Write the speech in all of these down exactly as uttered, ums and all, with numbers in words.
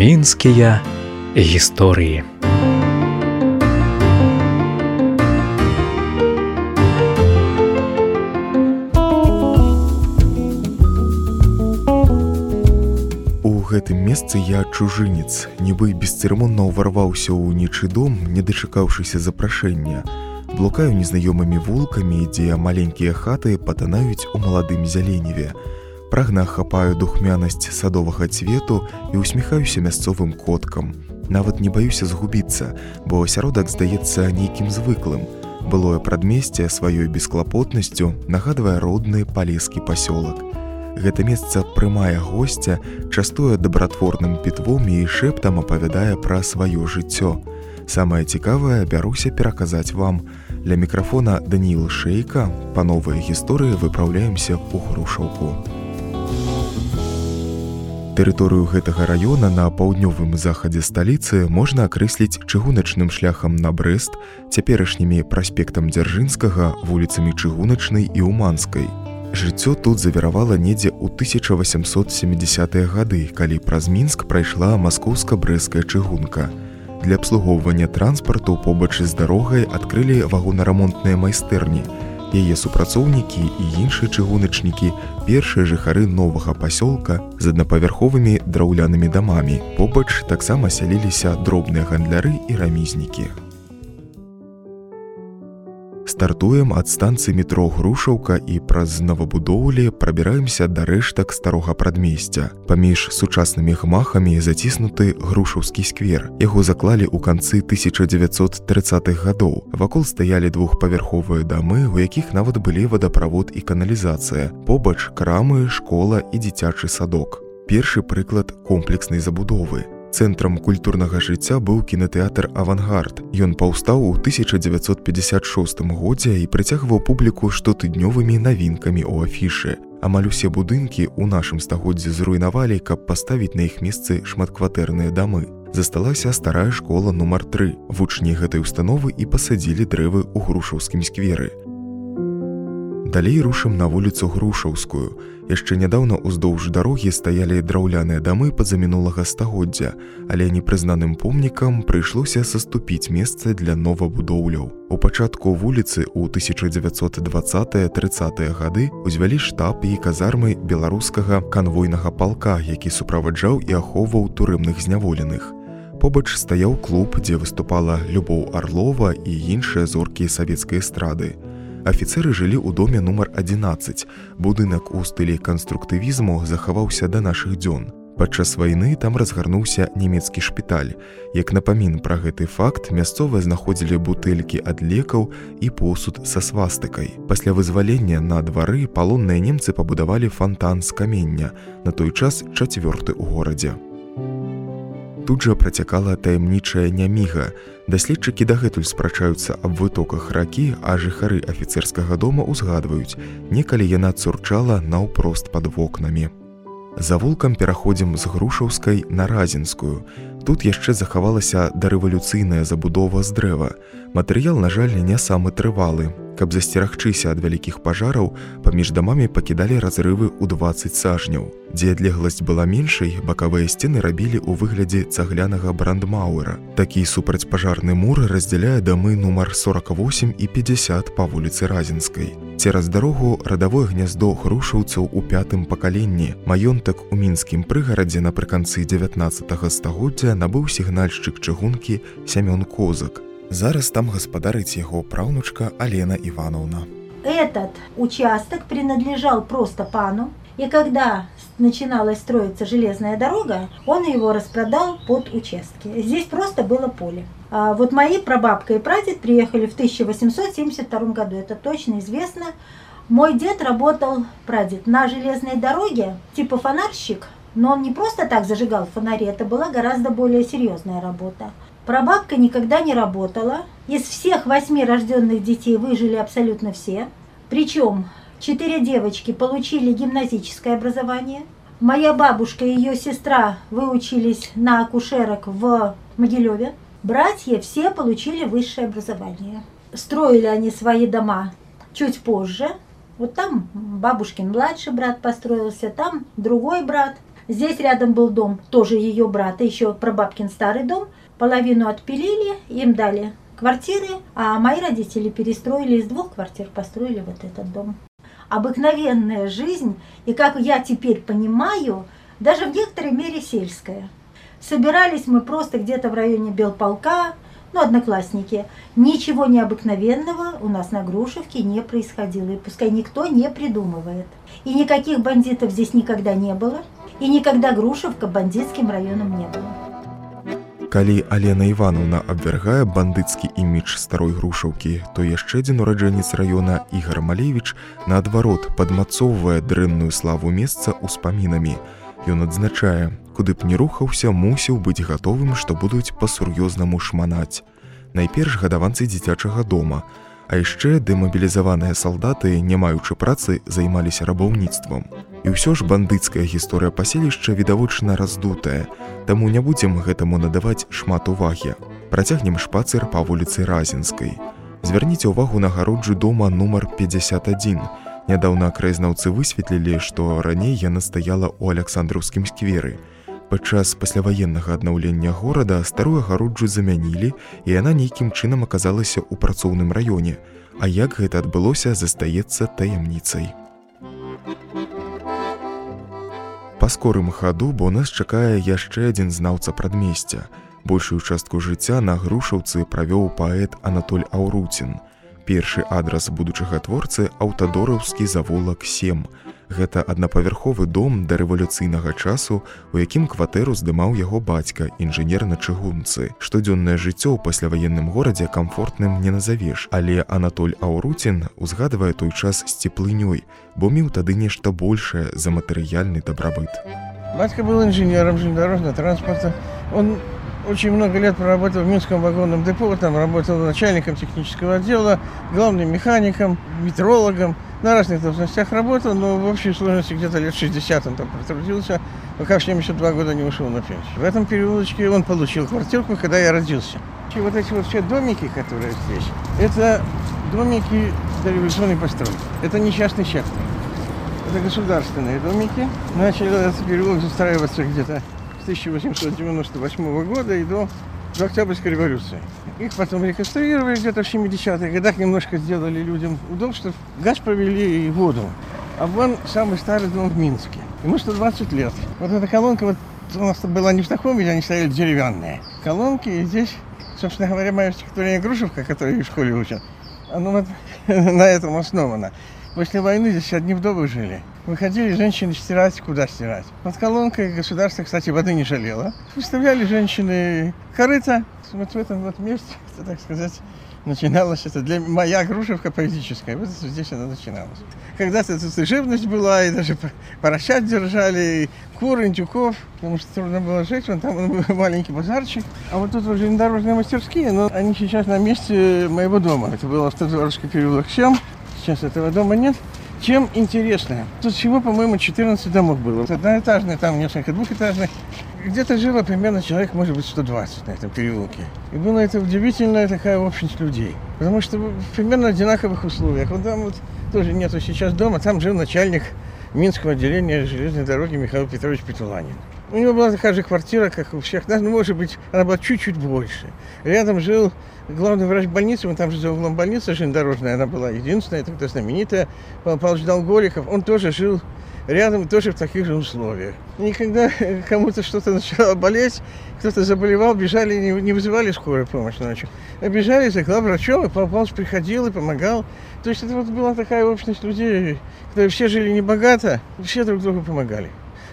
Мінскія гісторыі. У гэтым месцы я чужынец, нібы бесцырымонна ўварваўся ў нечы дом, не дачакаўшыся запрашэння. Блукаю незнаёмымі вулкамі, дзе маленькія хаты патанаюць у маладым зяленеве. Прагна хапаю духмянасць садовага цвету і усміхаюся мясцовым коткам. Нават не баюся згубіцца, бо асяродак здаецца нейкім звыклым. Былое прадмесце сваёй бесклапотнасцю нагадвае родны палескі пасёлак. Гэта месца прымае госця, частуе дабратворным пітвом і шэптам апавядае пра сваё жыццё. Самае цікавае бяруся пераказаць вам. Для мікрафона Даніил Шейка, па новай гісторыі выпраўляемся ў Грушаўку. Тэрыторыю гэтага раёна на паўднёвым захадзе сталіцы можна акрэсліць чыгуначным шляхам на Брэст, цяперашнімі праспектам Дзяржынскага, вуліцамі Чыгуначнай і Уманскай. Жыццё тут завіравала недзе ў тысяча васямсот сямідзясятыя гады, калі праз Мінск прайшла маскоўска-брэсцкая чыгунка. Для абслугоўвання транспарту побач з дарогай адкрылі вагонарамонтныя майстэрні. Яе супрацоўнікі і іншыя чыгуначнікі – першыя жыхары новага пасёлка з аднапавярховымі драўлянымі дамамі. Побач таксама сяліліся дробныя гандляры і рамізнікі. Стартуем ад станцыі метро Грушаўка і праз новабудоўлі прабіраемся да рэштак старога прадмесця. Паміж сучаснымі гмахамі заціснуты Грушаўскі сквер. Яго заклалі ў канцы тысяча дзевяцьсот трыццатых гадоў. Вакол стаялі двухпавярховыя дамы, у якіх нават былі вадаправод і каналізацыя. Побач крамы, школа і дзіцячы садок. Першы прыклад комплекснай забудовы. Цэнтрам культурнага жыцця быў кінатэатр «Авангард». Ён паўстаў у тысяча дзевяцьсот пятьдесят шостым годзе і прыцягваў публіку штотыднёвымі навінкамі ў афішы. Амаль усе будынкі ў нашым стагоддзі зруйнавалі, каб паставіць на іх месцы шматкватэрныя дамы. Засталася старая школа нумар тры. Вучні гэтай установы і пасадзілі дрэвы ў Грушаўскім скверы. Далей рушым на вуліцу Грушаўскую. Яшчэ нядаўна ўздоўж дарогі стаялі драўляныя дамы пазамінулага стагоддзя, але непрызнаным помнікам прыйшлося саступіць месца для новабудоўляў. У пачатку вуліцы ў тысяча дзевяцьсот дваццатыя-трыццатыя гады узвялі штаб і казармы беларускага канвойнага палка, які суправаджаў і ахоўваў турэмных зняволеных. Побач стаяў клуб, дзе выступала Любоў Арлова і іншыя зоркі савецкай эстрады. Афіцэры жылі ў доме нумар адзінаццаць. Будынак у стылі канструктывізму захаваўся да нашых дзён. Падчас вайны там разгарнуўся нямецкі шпіталь. Як напамін пра гэты факт, мясцовыя знаходзілі бутэлькі ад лекаў і посуд са свастыкай. Пасля вызвалення на двары палонныя немцы пабудавалі фантан з камення, на той час чацвёрты ў горадзе. Тут жа працякала таямнічая няміга. Даследчыкі дагэтуль спрачаюцца аб вытоках ракі, а жыхары афіцэрскага дома ўзгадваюць, некалі яна цурчала наўпрост пад вокнамі. За вулкам пераходзім з Грушаўскай на Разінскую. Тут яшчэ захавалася дарэвалюцыйная забудова з дрэва. Матэрыял, на жаль, не самы трывалы. Каб засцерагчыся ад вялікіх пажараў, паміж дамамі пакідалі разрывы ў дваццаць сажняў. Дзе адлегласць была меншай, бакавыя сцены рабілі ў выглядзе цаглянага брандмауэра. Такі супрацьпажарны мур раздзяляе дамы нумар сорок восем і пятьдесят па вуліцы Разінскай. Цераз дарогу радавое гняздо грушаўцаў у пятым пакаленні. Маёнтак у мінскім прыгарадзе напрыканцы дзевятнаццатага стагоддзя набыў сігнальшчык чыгункі Сямён Козак. Зараз там гаспадарыць яго праўнучка Алена Ивановна. Этот участок принадлежал просто пану, и когда начиналась строиться железная дорога, он его распродал под участки. Здесь просто было поле. А вот мои прабабка и прадед приехали в тысяча восемьсот семьдесят втором году, это точно известно. Мой дед работал, прадед, на железной дороге, типа фонарщик, но он не просто так зажигал фонари, это была гораздо более серьезная работа. Прабабка никогда не работала. Из всех восьми рожденных детей выжили абсолютно все. Причем четыре девочки получили гимназическое образование. Моя бабушка и ее сестра выучились на акушерок в Могилеве. Братья все получили высшее образование. Строили они свои дома чуть позже. Вот там бабушкин младший брат построился, там другой брат. Здесь рядом был дом тоже ее брата, еще прабабкин старый дом. Половину отпилили, им дали квартиры, а мои родители перестроили из двух квартир, построили вот этот дом. Обыкновенная жизнь, и, как я теперь понимаю, даже в некоторой мере сельская. Собирались мы просто где-то в районе Белполка, ну, одноклассники. Ничего необыкновенного у нас на Грушевке не происходило, и пускай никто не придумывает. И никаких бандитов здесь никогда не было, и никогда Грушевка бандитским районом не было. Калі Алена Івановна абвяргае бандыцкі імідж старой Грушаўкі, то яшчэ адзін ураджэнец раёна Ігар Малевіч, наадварот, падмацоўвае дрэнную славу месца ўспамінамі. Ён адзначае, куды б не рухаўся, мусіў быць гатовым, што будуць па-сур'ёзнаму шманаць. Найперш гадаванцы дзіцячага дома, а яшчэ дэмабілізаваныя салдаты, не маючы працы, займаліся рабаўніцтвам. І ўсё ж бандыцкая гісторыя паселішча відавочна раздутая, таму не будзем гэтаму надаваць шмат увагі. Працягнем шпацыр па вуліцы Разінскай. Звярніце ўвагу на агароджу дома нумар пятьдесят один. Нядаўна краязнаўцы высветлілі, што раней яна стаяла ў Аляксандраўскім скверы. Падчас пасляваеннага аднаўлення горада старую агароджу замянілі, і яна нейкім чынам аказалася ў працоўным раёне. А як гэта адбылося, застаецца таямніцай. Па скорым хаду, бо нас чакае яшчэ адзін знаўца прадмесця. Большую частку жыцця на Грушаўцы правёў паэт Анатоль Аўруцін. Першы адрас будучага творцы – аўтадораўскі завулак сем. Гэта аднапавярховы дом дарэвалюцыйнага часу, у якім кватэру здымаў яго бацька, інжынер на чыгунцы. Штодзённае жыццё ў пасляваенным горадзе камфортным не назавеш, але Анатоль Аўруцін узгадвае той час з цеплынёй, бо меў тады нешта большае за матэрыяльны дабрабыт. Батька был инженером железнодорожного транспорта. Он очень много лет проработал в Минском вагонном депо, там работал начальником технического отдела, главным механиком, метрологом. На разных должностях работал, но в общей сложности где-то лет шестьдесят он там протрудился, пока в семьдесят два года не ушел на пенсию. В этом переулочке он получил квартирку, когда я родился. И вот эти вот все домики, которые здесь, это домики дореволюционной постройки. Это не частный сектор. Это государственные домики. Начали этот переулок застраиваться где-то с тысяча восемьсот девяносто восьмого года и до, до Октябрьской революции. Их потом реконструировали где-то в семидесятых годах, немножко сделали людям удобства. Газ провели и воду. А вон самый старый дом в Минске. Ему сто двадцать лет. Вот эта колонка вот у нас была не в таком виде, они стояли деревянные. Колонки, и здесь, собственно говоря, мое стихотворение «Грушевка», которое в школе учат, оно вот на этом основано. После войны здесь одни вдовы жили. Выходили женщины стирать, куда стирать. Под колонкой государство, кстати, воды не жалело. Выставляли женщины корыто. Вот в этом вот месте, так сказать, начиналась это для моя Грушевка поэтическая. Вот здесь она начиналась. Когда-то тут и живность была, и даже поросят держали, и кур, индюков, потому что трудно было жить. Вон там был маленький базарчик. А вот тут уже железнодорожные мастерские, но они сейчас на месте моего дома. Это был Автодворский переулок семь. Сейчас этого дома нет. Чем интересно? Тут всего, по-моему, четырнадцать домов было. Одноэтажные, там несколько двухэтажных. Где-то жило примерно человек, может быть, сто двадцать на этом переулке. И была это удивительная такая общность людей. Потому что в примерно одинаковых условиях. Вот там вот тоже нету сейчас дома. Там жил начальник Минского отделения железной дороги Михаил Петрович Петуланин. У него была такая же квартира, как у всех нас, ну, может быть, она была чуть-чуть больше. Рядом жил главный врач больницы, он там же за углом больницы железнодорожная, она была единственная, тогда знаменитая, Павел Павлович Долгориков, он тоже жил рядом, тоже в таких же условиях. И когда кому-то что-то начало болеть, кто-то заболевал, бежали, не, не вызывали скорую помощь ночью, а бежали за главврачом, и Павел Павлович приходил и помогал. То есть это вот была такая общность людей, которые все жили небогато, все друг другу помогали.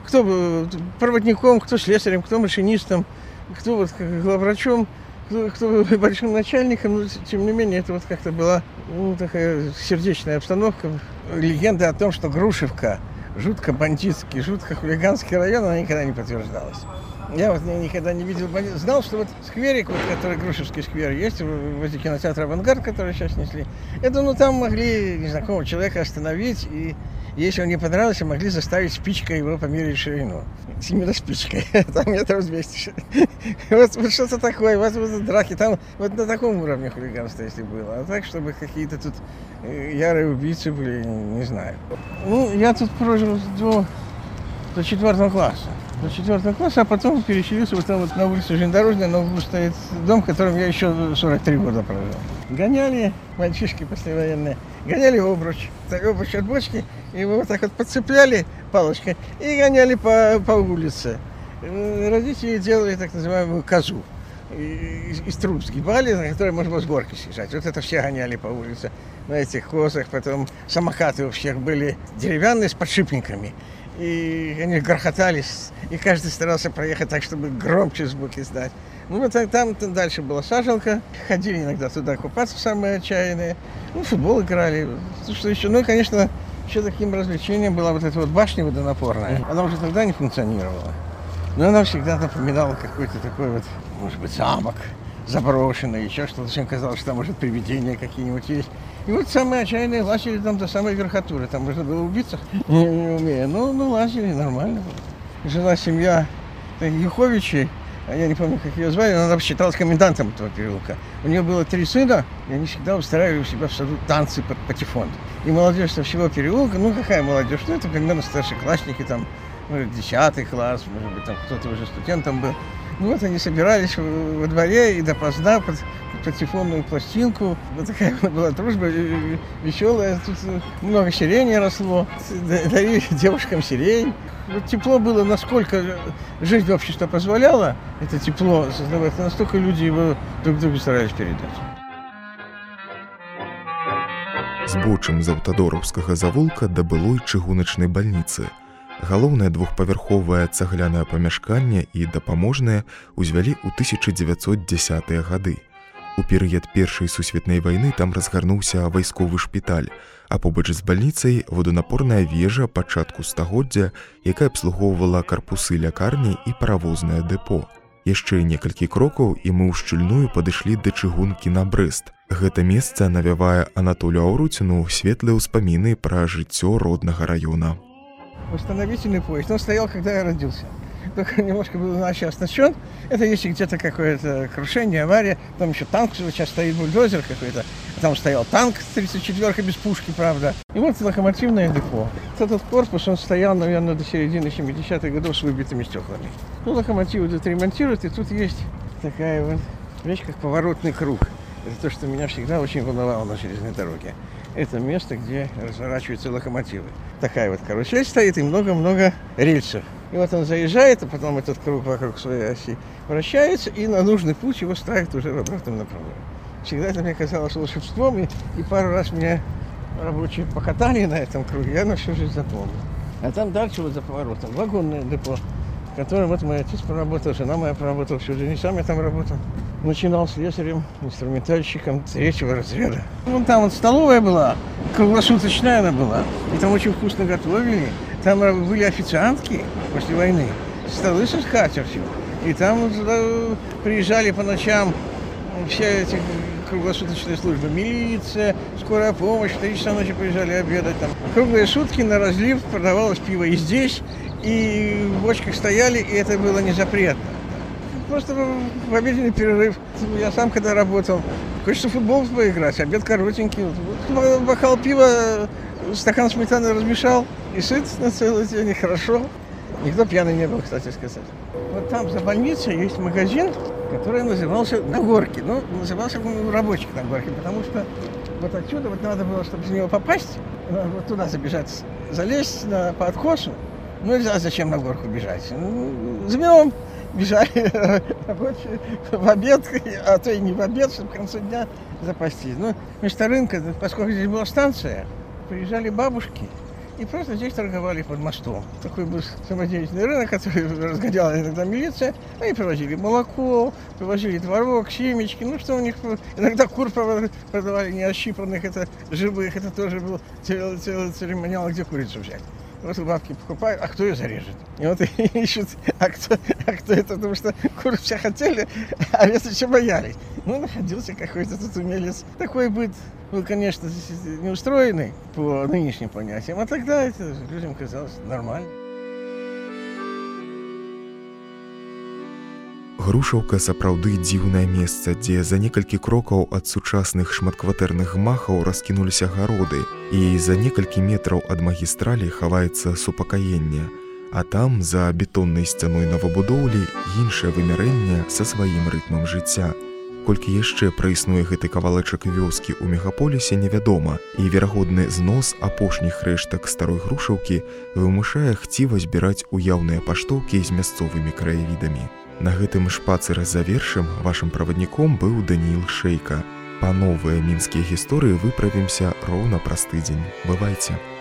Кто проводником, кто слесарем, кто машинистом, кто вот главврачом, кто, кто большим начальником, но тем не менее это вот как-то была, ну, такая сердечная обстановка. Легенда о том, что Грушевка жутко бандитский, жутко хулиганский район, она никогда не подтверждалась. Я вот никогда не видел бандитов. Знал, что вот скверик, вот, который Грушевский сквер есть, возле кинотеатра «Авангард», который сейчас снесли, это, ну, там могли незнакомого человека остановить, и если он не понравился, могли заставить спичкой его померить ширину. Именно спичкой. Там метров двести. Вот, вот что-то такое. Вот, вот драки. Там вот на таком уровне хулиганства, если было. А так, чтобы какие-то тут ярые убийцы были, не знаю. Ну, я тут прожил до до четвертого класса. До четвертого класса, а потом переселился вот там вот на улице Железнодорожной, на углу стоит дом, в котором я еще сорок три года прожил. Гоняли, мальчишки послевоенные, гоняли обруч, обруч от бочки, и его вот так вот подцепляли палочкой и гоняли по, по улице. Родители делали так называемую козу. Из, из труб сгибали, на которой можно было с горки съезжать. Вот это все гоняли по улице на этих козах. Потом самокаты у всех были деревянные с подшипниками. И они грохотались, и каждый старался проехать так, чтобы громче звуки сдать. Ну, вот там, там дальше была сажалка, ходили иногда туда купаться, самые отчаянные. Ну, в футбол играли, что еще. Ну, и, конечно, еще таким развлечением была вот эта вот башня водонапорная. Она уже тогда не функционировала. Но она всегда напоминала какой-то такой вот, может быть, замок заброшенный, еще что-то. Всем казалось, что там, может, привидения какие-нибудь есть. И вот самые отчаянные лазили там до самой верхотуры. Там можно было убиться, не, не умея. Ну, ну, лазили, нормально было. Жила семья Юховичей, я не помню, как ее звали, но она считалась комендантом этого переулка. У нее было три сына, и они всегда устраивали у себя в саду танцы под патефон. И молодежь со всего переулка, ну, какая молодежь? Ну, это примерно старшеклассники, там, может, десятый класс, может быть, там кто-то уже студентом был. Ну, вот они собирались во дворе и допоздна под патефонную пластинку. Вот такая была дружба веселая. Тут много сирени росло. Дарили девушкам сирень. Вот тепло было, насколько жизнь общества позволяла это тепло создавать, настолько люди его друг другу старались передать. Збочым з аўтадораўскага завулка да былой чыгуначнай бальніцы. Галоўнае двухпавярховае цаглянае памяшканне і дапаможнае ўзвялі ў тысяча дзевяцьсот дзесятыя гады. У перыяд Першай сусветнай вайны там разгарнуўся вайсковы шпіталь, а побач з бальніцай воданапорная вежа пачатку стагоддзя, якая абслугоўвала карпусы лякарні і паравознае дэпо. Яшчэ некалькі крокаў, і мы ўшчыльную падышлі да чыгункі на Брэст. Гэта месца навявае Анатолію Аўруціну светлыя ўспаміны пра жыццё роднага раёна. Восстановительный поезд. Он стоял, когда я родился. Только немножко был иначе оснащен. Это если где-то какое-то крушение, авария. Там еще танк, сейчас стоит бульдозер какой-то. Там стоял танк тридцать четвёрка без пушки, правда. И вот локомотивное депо. Этот корпус, он стоял, наверное, до середины семидесятых годов с выбитыми стеклами. Ну, локомотивы тут ремонтируют, и тут есть такая вот вещь, как поворотный круг. Это то, что меня всегда очень волновало на железной дороге. Это место, где разворачиваются локомотивы. Такая вот карусель стоит и много-много рельсов. И вот он заезжает, а потом этот круг вокруг своей оси вращается, и на нужный путь его ставит уже в обратном направлении. Всегда это мне казалось волшебством, и, и пару раз меня рабочие покатали на этом круге, я на всю жизнь запомнил. А там дальше вот за поворотом вагонное депо, в котором вот мой отец проработал, жена моя проработала всю жизнь, и сам я там работал. Начинал слесарем, инструментальщиком третьего разряда. Вон там вот столовая была, круглосуточная она была, и там очень вкусно готовили. Там были официантки после войны, столы со скатертью. И там приезжали по ночам все эти круглосуточные службы, милиция, скорая помощь, в три часа ночи приезжали обедать там. Круглые сутки на разлив продавалось пиво и здесь, и в бочках стояли, и это было не запретно. Просто в обеденный перерыв. Я сам когда работал, хочется в футбол поиграть, обед коротенький. Вот. Бокал пива, стакан сметаны размешал, и сыт на целый день, и хорошо. Никто пьяный не был, кстати сказать. Вот там за больницей есть магазин, который назывался «На горке». Ну, назывался «Рабочий на горке», потому что вот отсюда вот надо было, чтобы в него попасть, вот туда забежать, залезть на, по откосу. Ну, нельзя, зачем на горку бежать? Ну, займем. Бежали рабочие в обед, а то и не в обед, чтобы к концу дня запастись. Ну, вместо рынка, поскольку здесь была станция, приезжали бабушки и просто здесь торговали под мостом. Такой был самодеятельный рынок, который разгоняла иногда милиция. Они привозили молоко, привозили творог, семечки. Ну, что у них... Иногда кур продавали не ощипанных, это живых. Это тоже был целый, целый церемониал, где курицу взять. Вот бабки покупают, а кто ее зарежет? И вот ищут, а кто, а кто это, потому что куры все хотели, а овец еще боялись. Ну, находился какой-то тут умелец. Такой быт был, конечно, неустроенный по нынешним понятиям, а тогда это людям казалось нормально. Грушаўка сапраўды дзіўнае месца, дзе за некалькі крокаў ад сучасных шматкватэрных гмахаў раскінуліся гароды, і за некалькі метраў ад магістралі хаваецца супакаенне. А там, за бетоннай сцяной новабудоўлі, іншае вымярэнне са сваім рытмам жыцця. Колькі яшчэ праіснуе гэты кавалачак вёскі ў мегаполісе, невядома, і верагодны знос апошніх рэштак старой Грушаўкі вымушае хціва збіраць уяўныя паштоўкі з мясцовымі краявідамі. На гэтым шпацыр завершым. Вашым правадніком быў Даніил Шэйка. Па новыя мінскія гісторыі выправімся роўна праз тыдзень. Бывайце!